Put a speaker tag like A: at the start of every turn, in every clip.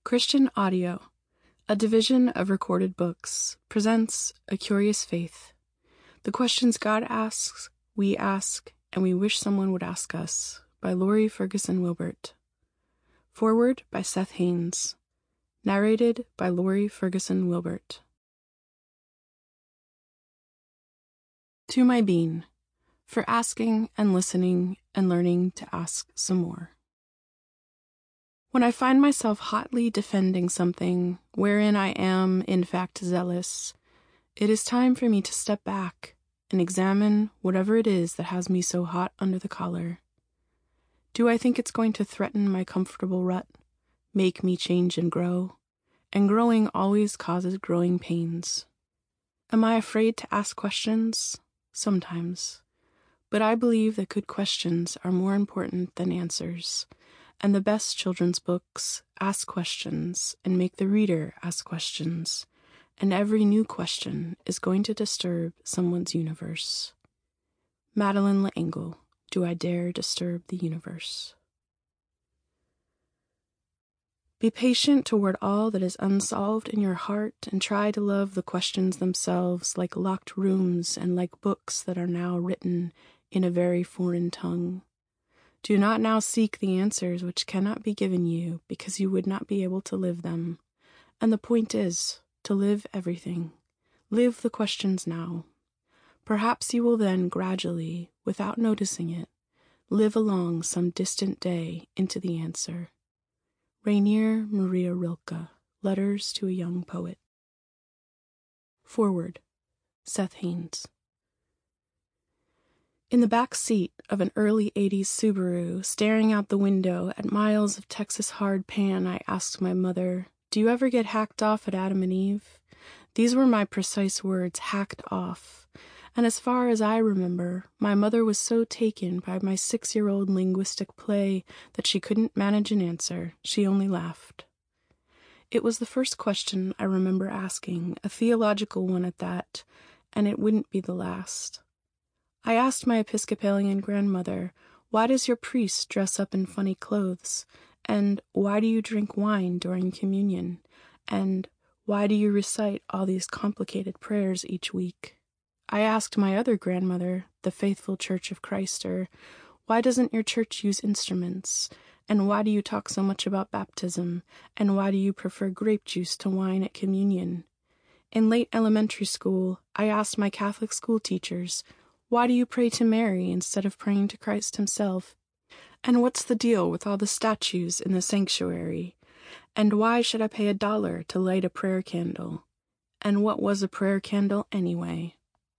A: Christian Audio, a division of Recorded Books, presents A Curious Faith. The questions God asks, we ask, and we wish someone would ask us, by Laurie Ferguson Wilbert. Foreword by Seth Haynes. Narrated by Laurie Ferguson Wilbert. To my bean, for asking and listening and learning to ask some more. When I find myself hotly defending something wherein I am, in fact, zealous, it is time for me to step back and examine whatever it is that has me so hot under the collar. Do I think it's going to threaten my comfortable rut, make me change and grow? And growing always causes growing pains. Am I afraid to ask questions? Sometimes. But I believe that good questions are more important than answers. And the best children's books ask questions and make the reader ask questions, and every new question is going to disturb someone's universe. Madeleine L'Engle, Do I Dare Disturb the Universe? Be patient toward all that is unsolved in your heart, and try to love the questions themselves like locked rooms and like books that are now written in a very foreign tongue. Do not now seek the answers which cannot be given you because you would not be able to live them. And the point is, to live everything. Live the questions now. Perhaps you will then gradually, without noticing it, live along some distant day into the answer. Rainier Maria Rilke, Letters to a Young Poet. Foreword, Seth Haynes. In the back seat of an early 80s Subaru, staring out the window at miles of Texas hard pan, I asked my mother, "Do you ever get hacked off at Adam and Eve?" These were my precise words, hacked off. And as far as I remember, my mother was so taken by my 6-year-old linguistic play that she couldn't manage an answer. She only laughed. It was the first question I remember asking, a theological one at that, and it wouldn't be the last. I asked my Episcopalian grandmother, "Why does your priest dress up in funny clothes? And why do you drink wine during communion? And why do you recite all these complicated prayers each week?" I asked my other grandmother, the Faithful Church of Christer, "Why doesn't your church use instruments? And why do you talk so much about baptism? And why do you prefer grape juice to wine at communion?" In late elementary school, I asked my Catholic school teachers, "Why do you pray to Mary instead of praying to Christ himself? And what's the deal with all the statues in the sanctuary? And why should I pay $1 to light a prayer candle? And what was a prayer candle anyway?"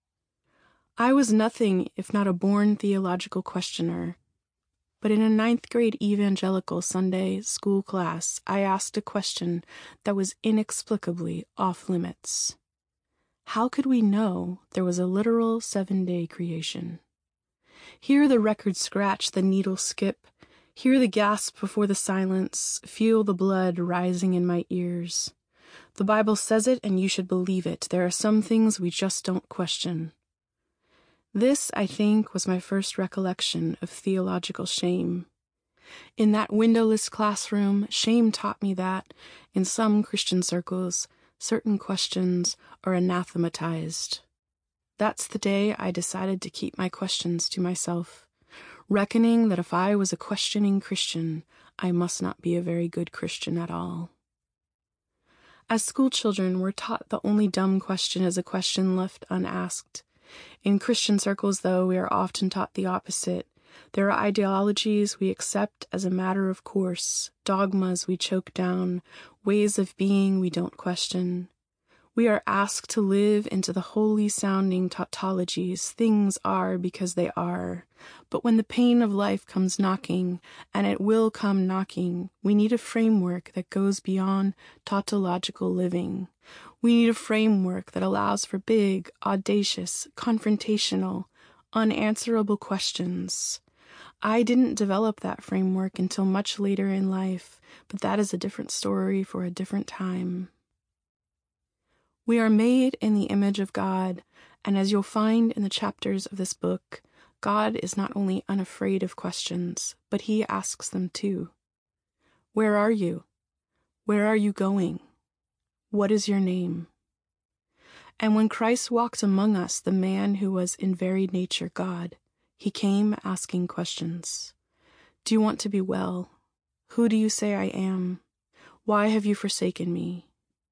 A: I was nothing if not a born theological questioner. But in a 9th grade evangelical Sunday school class, I asked a question that was inexplicably off limits. How could we know there was a literal 7-day creation? Hear the record scratch, the needle skip, hear the gasp before the silence, feel the blood rising in my ears. The Bible says it, and you should believe it. There are some things we just don't question. This, I think, was my first recollection of theological shame. In that windowless classroom, shame taught me that, in some Christian circles, certain questions are anathematized. That's the day I decided to keep my questions to myself, reckoning that if I was a questioning Christian, I must not be a very good Christian at all. As schoolchildren, we're taught the only dumb question is a question left unasked. In Christian circles, though, we are often taught the opposite. There are ideologies we accept as a matter of course, dogmas we choke down, ways of being we don't question. We are asked to live into the holy-sounding tautologies, things are because they are. But when the pain of life comes knocking, and it will come knocking, we need a framework that goes beyond tautological living. We need a framework that allows for big, audacious, confrontational, unanswerable questions. I didn't develop that framework until much later in life, but that is a different story for a different time. We are made in the image of God, and as you'll find in the chapters of this book, God is not only unafraid of questions, but he asks them too. Where are you? Where are you going? What is your name? And when Christ walked among us, the man who was in very nature God, he came asking questions. Do you want to be well? Who do you say I am? Why have you forsaken me?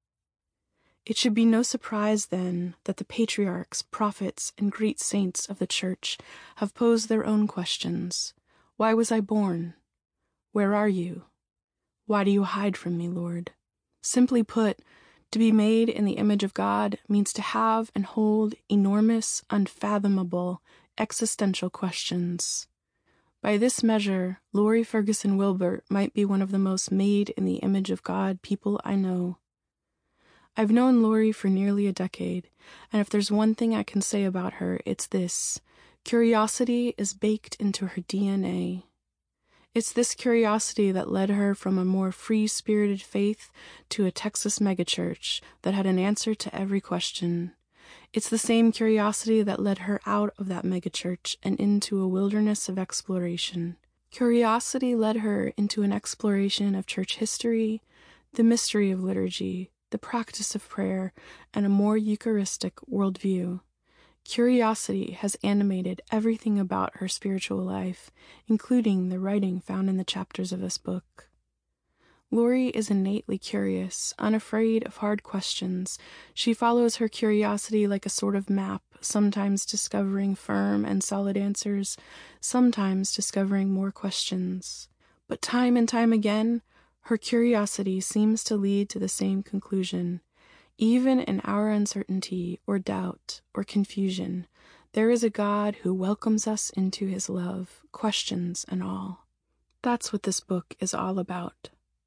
A: It should be no surprise, then, that the patriarchs, prophets, and great saints of the Church have posed their own questions. Why was I born? Where are you? Why do you hide from me, Lord? Simply put, to be made in the image of God means to have and hold enormous, unfathomable, existential questions. By this measure, Laurie Ferguson Wilbert might be one of the most made in the image of God people I know. I've known Laurie for nearly a decade, and if there's one thing I can say about her, it's this: curiosity is baked into her DNA. It's this curiosity that led her from a more free-spirited faith to a Texas megachurch that had an answer to every question. It's the same curiosity that led her out of that megachurch and into a wilderness of exploration. Curiosity led her into an exploration of church history, the mystery of liturgy, the practice of prayer, and a more Eucharistic worldview. Curiosity has animated everything about her spiritual life, including the writing found in the chapters of this book. Laurie is innately curious, unafraid of hard questions. She follows her curiosity like a sort of map, sometimes discovering firm and solid answers, sometimes discovering more questions. But time and time again, her curiosity seems to lead to the same conclusion. Even in our uncertainty or doubt or confusion, there is a God who welcomes us into his love, questions and all. That's what this book is all about.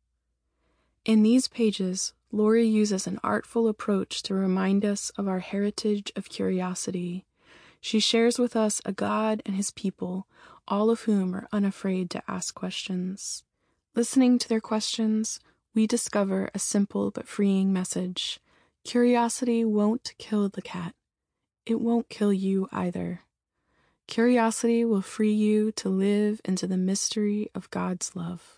A: In these pages, Laurie uses an artful approach to remind us of our heritage of curiosity. She shares with us a God and his people, all of whom are unafraid to ask questions. Listening to their questions, we discover a simple but freeing message. Curiosity won't kill the cat. It won't kill you either. Curiosity will free you to live into the mystery of God's love.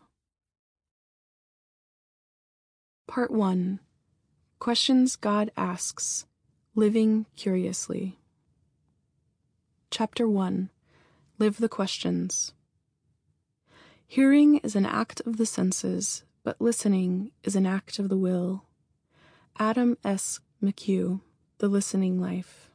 A: Part 1. Questions God Asks. Living Curiously. Chapter 1. Live the Questions. Hearing is an act of the senses, but listening is an act of the will. Adam S. McHugh, The Listening Life.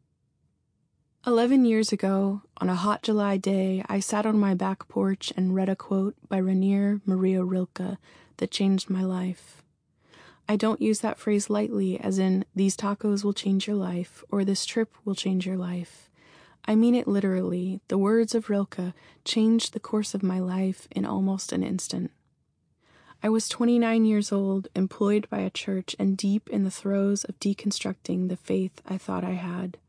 A: 11 years ago, on a hot July day, I sat on my back porch and read a quote by Rainer Maria Rilke that changed my life. I don't use that phrase lightly, as in, these tacos will change your life, or this trip will change your life. I mean it literally. The words of Rilke changed the course of my life in almost an instant. I was 29 years old, employed by a church, and deep in the throes of deconstructing the faith I thought I had.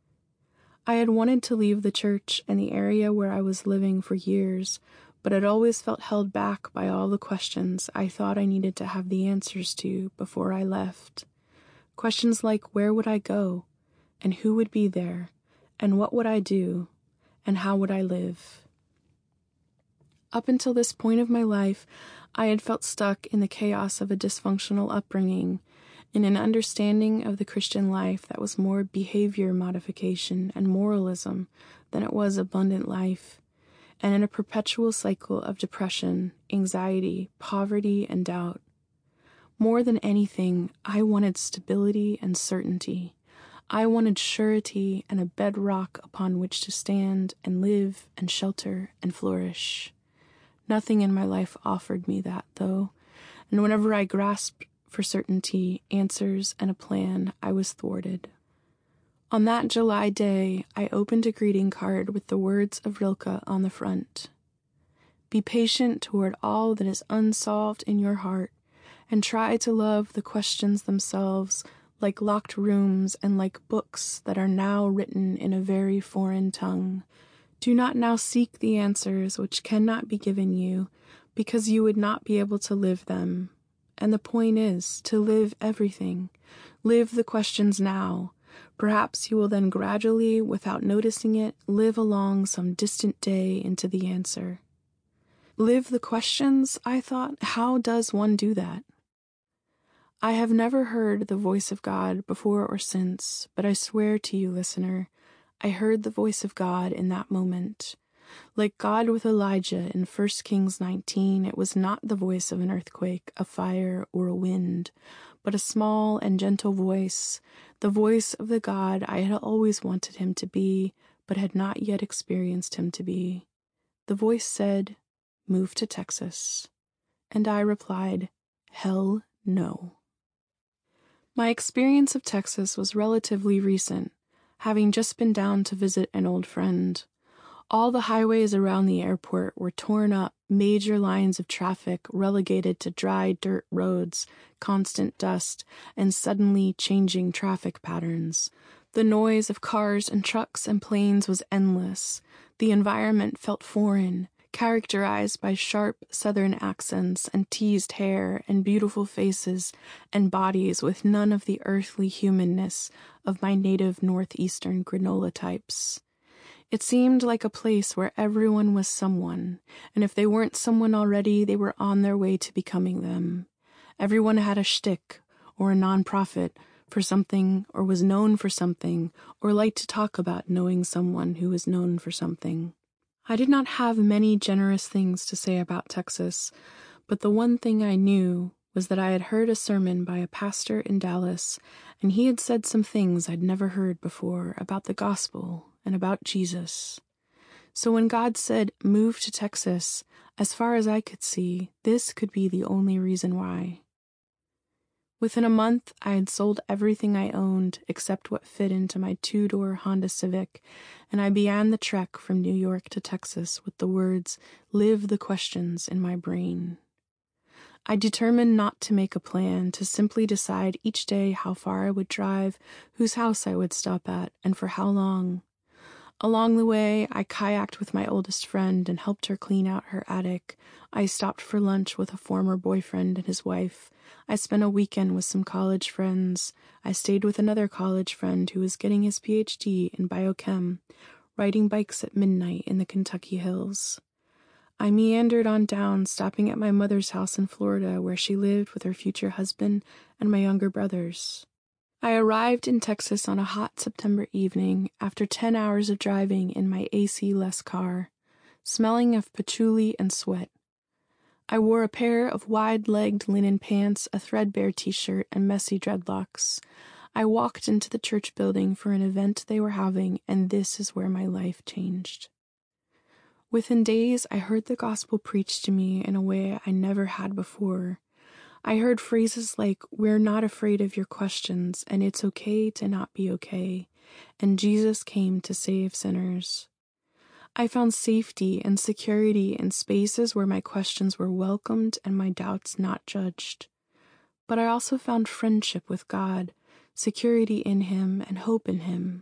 A: I had wanted to leave the church and the area where I was living for years, but had always felt held back by all the questions I thought I needed to have the answers to before I left. Questions like, where would I go? And who would be there? And what would I do? And how would I live? Up until this point of my life, I had felt stuck in the chaos of a dysfunctional upbringing, in an understanding of the Christian life that was more behavior modification and moralism than it was abundant life, and in a perpetual cycle of depression, anxiety, poverty, and doubt. More than anything, I wanted stability and certainty. I wanted surety and a bedrock upon which to stand and live and shelter and flourish. Nothing in my life offered me that, though, and whenever I grasped for certainty, answers, and a plan, I was thwarted. On that July day, I opened a greeting card with the words of Rilke on the front. Be patient toward all that is unsolved in your heart, and try to love the questions themselves like locked rooms and like books that are now written in a very foreign tongue. Do not now seek the answers which cannot be given you, because you would not be able to live them. And the point is, to live everything. Live the questions now. Perhaps you will then gradually, without noticing it, live along some distant day into the answer. Live the questions, I thought. How does one do that? I have never heard the voice of God before or since, but I swear to you, listener, I heard the voice of God in that moment. Like God with Elijah in 1 Kings 19, it was not the voice of an earthquake, a fire, or a wind, but a small and gentle voice, the voice of the God I had always wanted him to be, but had not yet experienced him to be. The voice said, "Move to Texas." And I replied, "Hell no." My experience of Texas was relatively recent, having just been down to visit an old friend. All the highways around the airport were torn up, major lines of traffic relegated to dry dirt roads, constant dust, and suddenly changing traffic patterns. The noise of cars and trucks and planes was endless. The environment felt foreign, characterized by sharp southern accents and teased hair and beautiful faces and bodies with none of the earthly humanness of my native northeastern granola types. It seemed like a place where everyone was someone, and if they weren't someone already, they were on their way to becoming them. Everyone had a shtick, or a nonprofit, for something, or was known for something, or liked to talk about knowing someone who was known for something. I did not have many generous things to say about Texas, but the one thing I knew was that I had heard a sermon by a pastor in Dallas, and he had said some things I'd never heard before about the gospel and about Jesus. So when God said, "Move to Texas," as far as I could see, this could be the only reason why. Within a month, I had sold everything I owned except what fit into my two-door Honda Civic, and I began the trek from New York to Texas with the words, "Live the questions," in my brain. I determined not to make a plan, to simply decide each day how far I would drive, whose house I would stop at, and for how long. Along the way, I kayaked with my oldest friend and helped her clean out her attic. I stopped for lunch with a former boyfriend and his wife. I spent a weekend with some college friends. I stayed with another college friend who was getting his PhD in biochem, riding bikes at midnight in the Kentucky hills. I meandered on down, stopping at my mother's house in Florida, where she lived with her future husband and my younger brothers. I arrived in Texas on a hot September evening after 10 hours of driving in my AC-less car, smelling of patchouli and sweat. I wore a pair of wide-legged linen pants, a threadbare t-shirt, and messy dreadlocks. I walked into the church building for an event they were having, and this is where my life changed. Within days, I heard the gospel preached to me in a way I never had before. I heard phrases like, "We're not afraid of your questions, and it's okay to not be okay," and Jesus came to save sinners. I found safety and security in spaces where my questions were welcomed and my doubts not judged. But I also found friendship with God, security in Him, and hope in Him.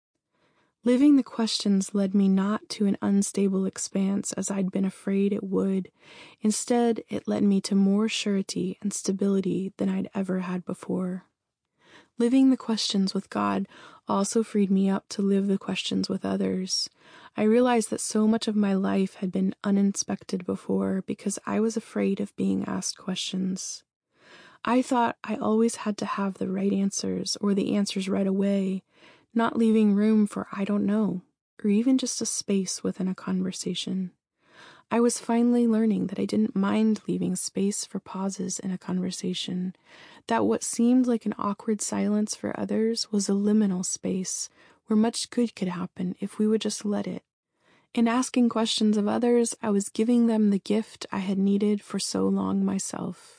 A: Living the questions led me not to an unstable expanse as I'd been afraid it would. Instead, it led me to more surety and stability than I'd ever had before. Living the questions with God also freed me up to live the questions with others. I realized that so much of my life had been uninspected before because I was afraid of being asked questions. I thought I always had to have the right answers or the answers right away, not leaving room for "I don't know," or even just a space within a conversation. I was finally learning that I didn't mind leaving space for pauses in a conversation, that what seemed like an awkward silence for others was a liminal space where much good could happen if we would just let it. In asking questions of others, I was giving them the gift I had needed for so long myself.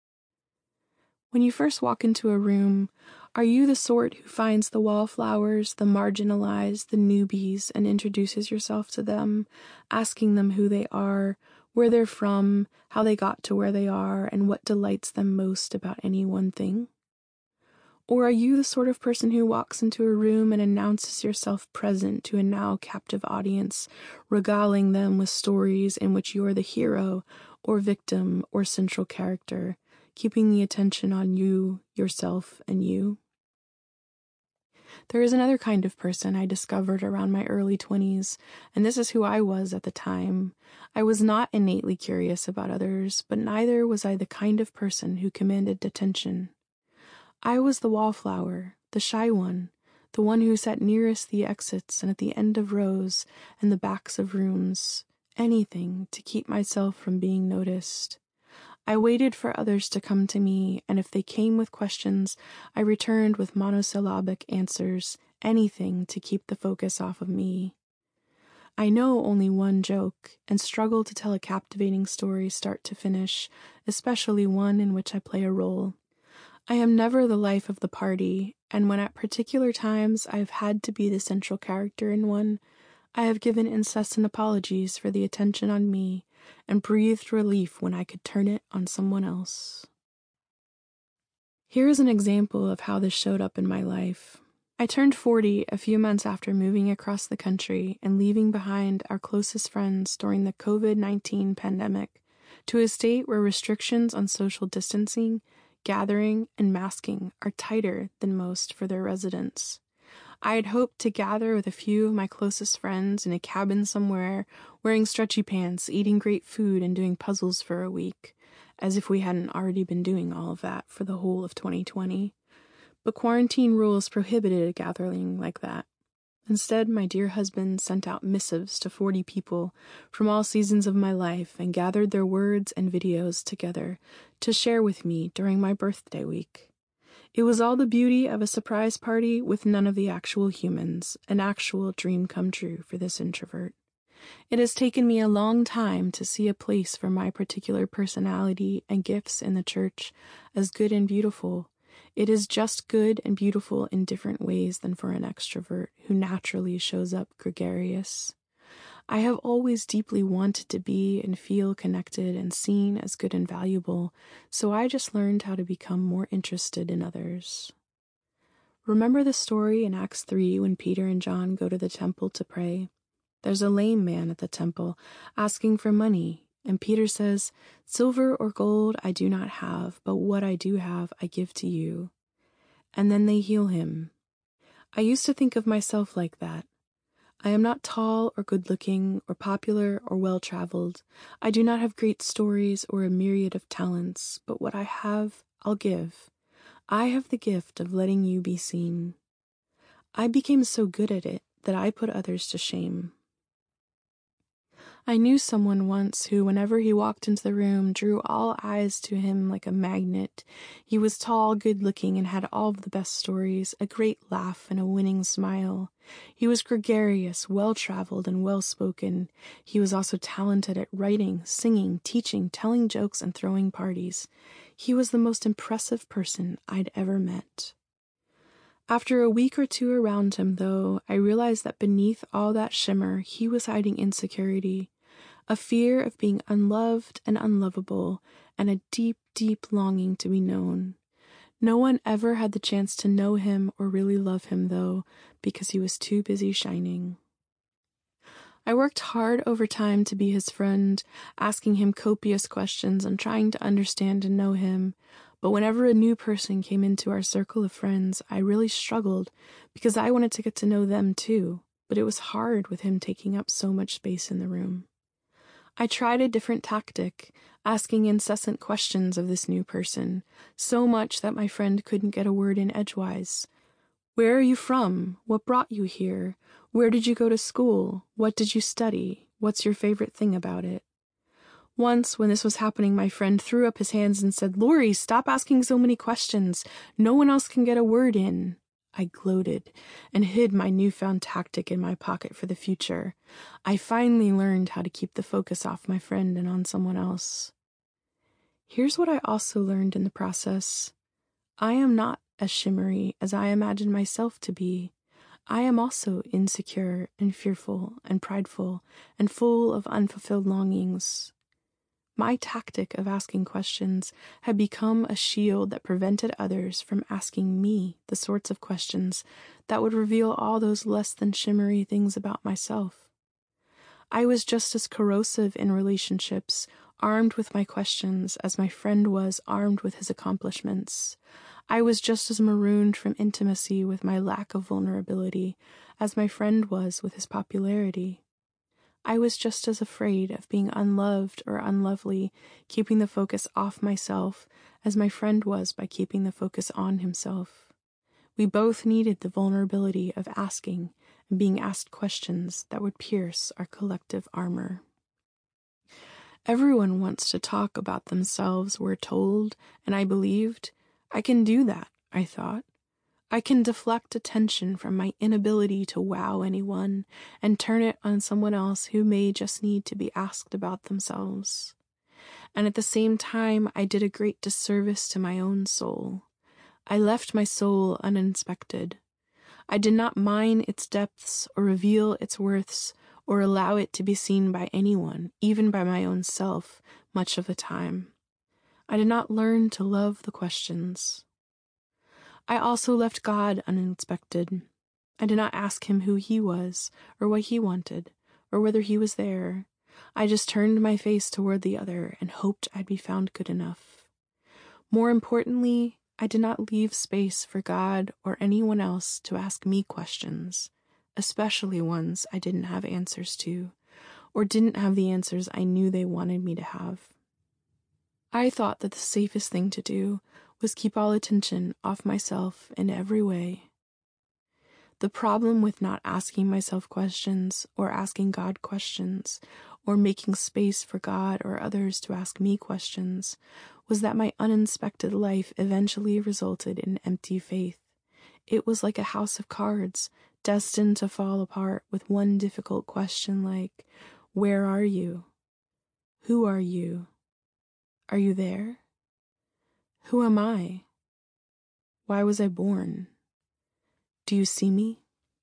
A: When you first walk into a room, are you the sort who finds the wallflowers, the marginalized, the newbies, and introduces yourself to them, asking them who they are, where they're from, how they got to where they are, and what delights them most about any one thing? Or are you the sort of person who walks into a room and announces yourself present to a now captive audience, regaling them with stories in which you're the hero, or victim, or central character, keeping the attention on you, yourself, and you? There is another kind of person I discovered around my early 20s, and this is who I was at the time. I was not innately curious about others, but neither was I the kind of person who commanded attention. I was the wallflower, the shy one, the one who sat nearest the exits and at the end of rows and the backs of rooms, anything to keep myself from being noticed. I waited for others to come to me, and if they came with questions, I returned with monosyllabic answers, anything to keep the focus off of me. I know only one joke, and struggle to tell a captivating story start to finish, especially one in which I play a role. I am never the life of the party, and when at particular times I have had to be the central character in one, I have given incessant apologies for the attention on me, and breathed relief when I could turn it on someone else. Here is an example of how this showed up in my life. I turned 40 a few months after moving across the country and leaving behind our closest friends during the COVID-19 pandemic to a state where restrictions on social distancing, gathering, and masking are tighter than most for their residents. I had hoped to gather with a few of my closest friends in a cabin somewhere, wearing stretchy pants, eating great food, and doing puzzles for a week, as if we hadn't already been doing all of that for the whole of 2020. But quarantine rules prohibited a gathering like that. Instead, my dear husband sent out missives to 40 people from all seasons of my life and gathered their words and videos together to share with me during my birthday week. It was all the beauty of a surprise party with none of the actual humans, an actual dream come true for this introvert. It has taken me a long time to see a place for my particular personality and gifts in the church as good and beautiful. It is just good and beautiful in different ways than for an extrovert who naturally shows up gregarious. I have always deeply wanted to be and feel connected and seen as good and valuable, so I just learned how to become more interested in others. Remember the story in Acts 3 when Peter and John go to the temple to pray? There's a lame man at the temple asking for money, and Peter says, "Silver or gold I do not have, but what I do have I give to you." And then they heal him. I used to think of myself like that. I am not tall or good-looking or popular or well-traveled. I do not have great stories or a myriad of talents, but what I have, I'll give. I have the gift of letting you be seen. I became so good at it that I put others to shame. I knew someone once who, whenever he walked into the room, drew all eyes to him like a magnet. He was tall, good-looking, and had all of the best stories, a great laugh, and a winning smile. He was gregarious, well-traveled, and well-spoken. He was also talented at writing, singing, teaching, telling jokes, and throwing parties. He was the most impressive person I'd ever met. After a week or two around him, though, I realized that beneath all that shimmer, he was hiding insecurity, a fear of being unloved and unlovable, and a deep, deep longing to be known. No one ever had the chance to know him or really love him, though, because he was too busy shining. I worked hard over time to be his friend, asking him copious questions and trying to understand and know him. But whenever a new person came into our circle of friends, I really struggled because I wanted to get to know them too, but it was hard with him taking up so much space in the room. I tried a different tactic, asking incessant questions of this new person, so much that my friend couldn't get a word in edgewise. Where are you from? What brought you here? Where did you go to school? What did you study? What's your favorite thing about it? Once, when this was happening, my friend threw up his hands and said, "Lori, stop asking so many questions. No one else can get a word in." I gloated and hid my newfound tactic in my pocket for the future. I finally learned how to keep the focus off my friend and on someone else. Here's what I also learned in the process. I am not as shimmery as I imagine myself to be. I am also insecure and fearful and prideful and full of unfulfilled longings. My tactic of asking questions had become a shield that prevented others from asking me the sorts of questions that would reveal all those less than shimmery things about myself. I was just as corrosive in relationships, armed with my questions, as my friend was armed with his accomplishments. I was just as marooned from intimacy with my lack of vulnerability as my friend was with his popularity. I was just as afraid of being unloved or unlovely, keeping the focus off myself, as my friend was by keeping the focus on himself. We both needed the vulnerability of asking and being asked questions that would pierce our collective armor. Everyone wants to talk about themselves, we're told, and I believed, I can do that, I thought. I can deflect attention from my inability to wow anyone and turn it on someone else who may just need to be asked about themselves. And at the same time, I did a great disservice to my own soul. I left my soul uninspected. I did not mine its depths or reveal its worths or allow it to be seen by anyone, even by my own self, much of the time. I did not learn to love the questions. I also left God uninspected. I did not ask him who he was, or what he wanted, or whether he was there. I just turned my face toward the other and hoped I'd be found good enough. More importantly, I did not leave space for God or anyone else to ask me questions, especially ones I didn't have answers to, or didn't have the answers I knew they wanted me to have. I thought that the safest thing to do was keep all attention off myself in every way. The problem with not asking myself questions, or asking God questions, or making space for God or others to ask me questions, was that my uninspected life eventually resulted in empty faith. It was like a house of cards, destined to fall apart with one difficult question like, where are you? Who are you? Are you there? Who am I? Why was I born? Do you see me?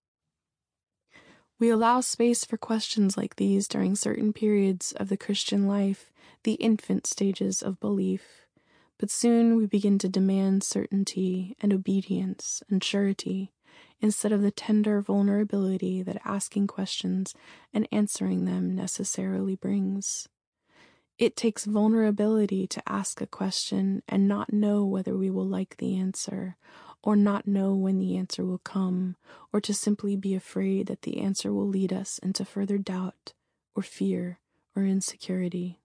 A: We allow space for questions like these during certain periods of the Christian life, the infant stages of belief, but soon we begin to demand certainty and obedience and surety instead of the tender vulnerability that asking questions and answering them necessarily brings. It takes vulnerability to ask a question and not know whether we will like the answer, or not know when the answer will come, or to simply be afraid that the answer will lead us into further doubt, or fear, or insecurity.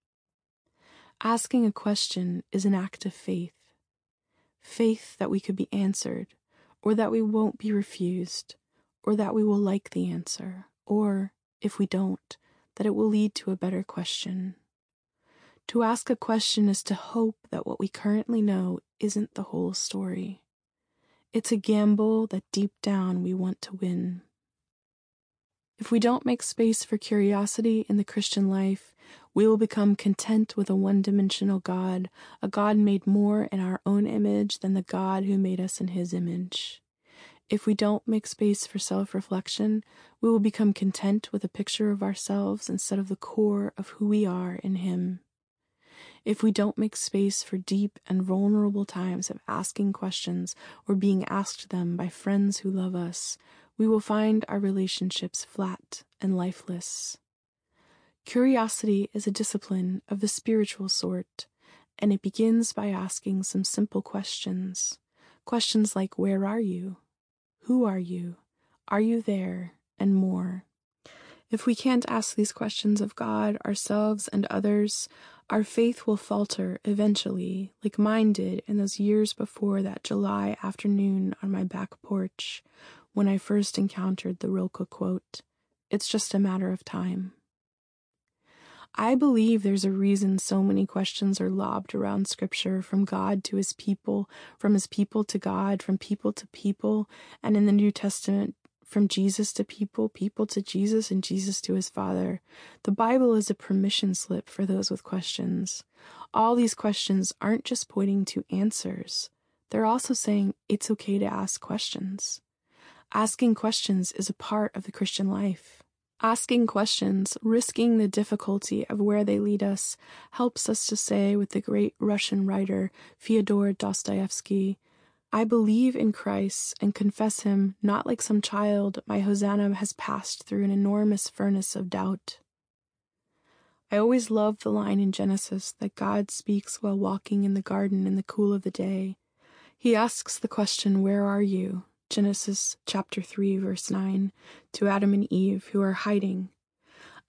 A: Asking a question is an act of faith. Faith that we could be answered, or that we won't be refused, or that we will like the answer, or, if we don't, that it will lead to a better question. To ask a question is to hope that what we currently know isn't the whole story. It's a gamble that deep down we want to win. If we don't make space for curiosity in the Christian life, we will become content with a one-dimensional God, a God made more in our own image than the God who made us in his image. If we don't make space for self-reflection, we will become content with a picture of ourselves instead of the core of who we are in him. If we don't make space for deep and vulnerable times of asking questions or being asked them by friends who love us, we will find our relationships flat and lifeless. Curiosity is a discipline of the spiritual sort, and it begins by asking some simple questions. Questions like, where are you? Who are you? Are you there? And more. If we can't ask these questions of God, ourselves, and others, our faith will falter eventually, like mine did in those years before that July afternoon on my back porch, when I first encountered the Rilke quote, "It's just a matter of time." I believe there's a reason so many questions are lobbed around Scripture, from God to his people, from his people to God, from people to people, and in the New Testament, from Jesus to people, people to Jesus, and Jesus to his Father. The Bible is a permission slip for those with questions. All these questions aren't just pointing to answers. They're also saying it's okay to ask questions. Asking questions is a part of the Christian life. Asking questions, risking the difficulty of where they lead us, helps us to say with the great Russian writer Fyodor Dostoevsky, I believe in Christ and confess him not like some child my Hosanna has passed through an enormous furnace of doubt. I always loved the line in Genesis that God speaks while walking in the garden in the cool of the day. He asks the question, where are you? Genesis chapter 3, verse 9, to Adam and Eve, who are hiding.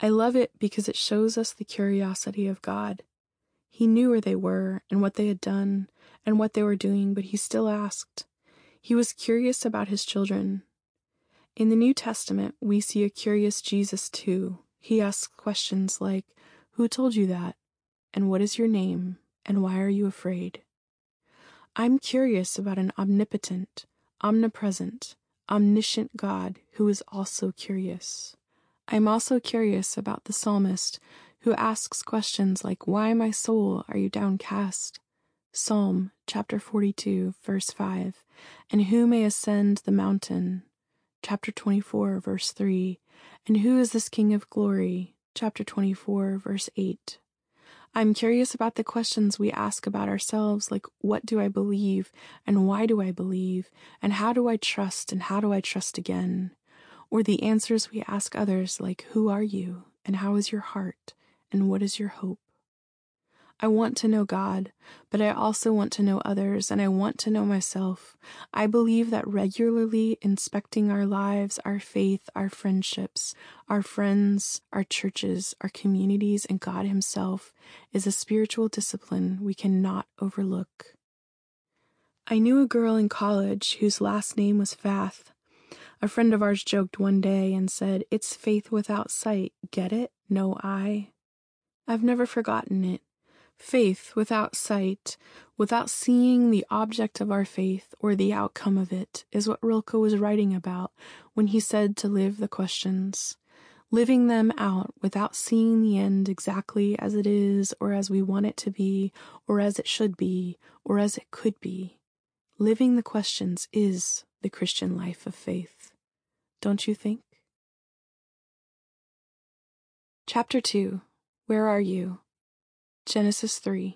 A: I love it because it shows us the curiosity of God. He knew where they were and what they had done and what they were doing, but he still asked. He was curious about his children. In the New Testament, we see a curious Jesus too. He asks questions like, "Who told you that? And what is your name? And why are you afraid?" I'm curious about an omnipotent, omnipresent, omniscient God who is also curious. I'm also curious about the psalmist who asks questions like, "Why, my soul, are you downcast?" Psalm chapter 42, verse 5. "And who may ascend the mountain?" Chapter 24, verse 3. "And who is this King of glory?" Chapter 24, verse 8. I'm curious about the questions we ask about ourselves, like, what do I believe, and why do I believe, and how do I trust, and how do I trust again? Or the answers we ask others, like, who are you, and how is your heart, and what is your hope? I want to know God, but I also want to know others, and I want to know myself. I believe that regularly inspecting our lives, our faith, our friendships, our friends, our churches, our communities, and God Himself is a spiritual discipline we cannot overlook. I knew a girl in college whose last name was Fath. A friend of ours joked one day and said, "It's faith without sight. Get it? No eye." I've never forgotten it. Faith without sight, without seeing the object of our faith or the outcome of it, is what Rilke was writing about when he said to live the questions. Living them out without seeing the end exactly as it is, or as we want it to be, or as it should be, or as it could be. Living the questions is the Christian life of faith. Don't you think? Chapter 2. Where are you? Genesis 3.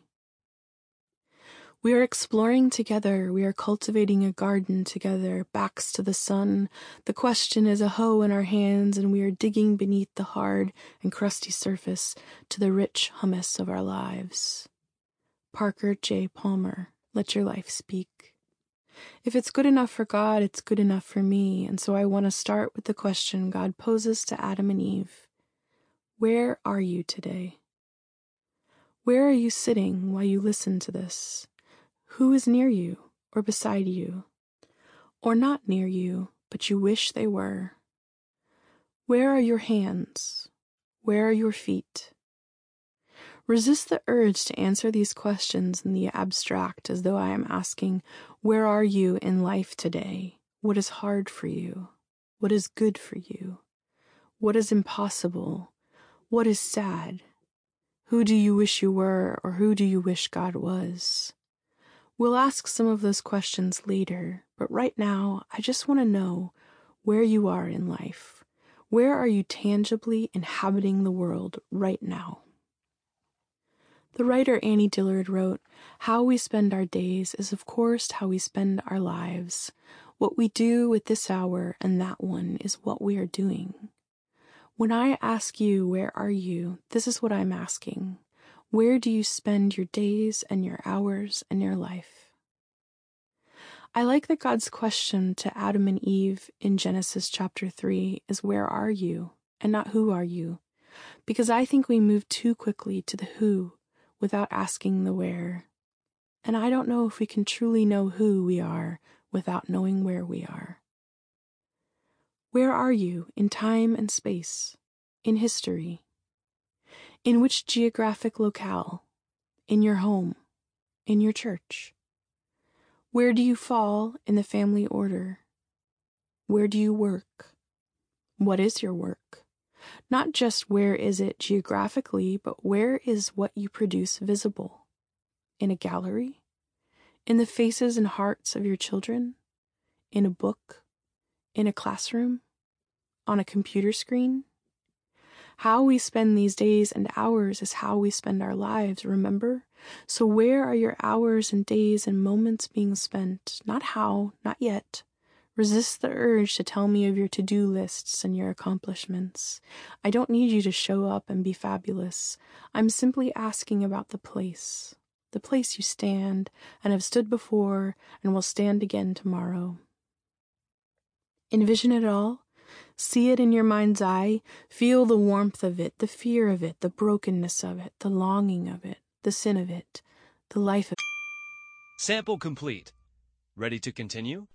A: We are exploring together, we are cultivating a garden together, backs to the sun. The question is a hoe in our hands, and we are digging beneath the hard and crusty surface to the rich humus of our lives. Parker J. Palmer, Let Your Life Speak. If it's good enough for God, it's good enough for me, and so I want to start with the question God poses to Adam and Eve. Where are you today? Where are you sitting while you listen to this? Who is near you or beside you? Or not near you, but you wish they were? Where are your hands? Where are your feet? Resist the urge to answer these questions in the abstract, as though I am asking, where are you in life today? What is hard for you? What is good for you? What is impossible? What is sad? Who do you wish you were, or who do you wish God was? We'll ask some of those questions later, but right now, I just want to know where you are in life. Where are you tangibly inhabiting the world right now? The writer Annie Dillard wrote, "How we spend our days is of course how we spend our lives. What we do with this hour and that one is what we are doing." When I ask you, where are you, this is what I'm asking. Where do you spend your days and your hours and your life? I like that God's question to Adam and Eve in Genesis chapter 3 is where are you, and not who are you, because I think we move too quickly to the who without asking the where. And I don't know if we can truly know who we are without knowing where we are. Where are you in time and space, in history? In which geographic locale? In your home? In your church? Where do you fall in the family order? Where do you work? What is your work? Not just where is it geographically, but where is what you produce visible? In a gallery? In the faces and hearts of your children? In a book? In a classroom? On a computer screen? How we spend these days and hours is how we spend our lives, remember? So where are your hours and days and moments being spent? Not how, not yet. Resist the urge to tell me of your to-do lists and your accomplishments. I don't need you to show up and be fabulous. I'm simply asking about the place you stand and have stood before and will stand again tomorrow. Envision it all. See it in your mind's eye. Feel the warmth of it, the fear of it, the brokenness of it, the longing of it, the sin of it, the life of it.
B: Sample complete. Ready to continue?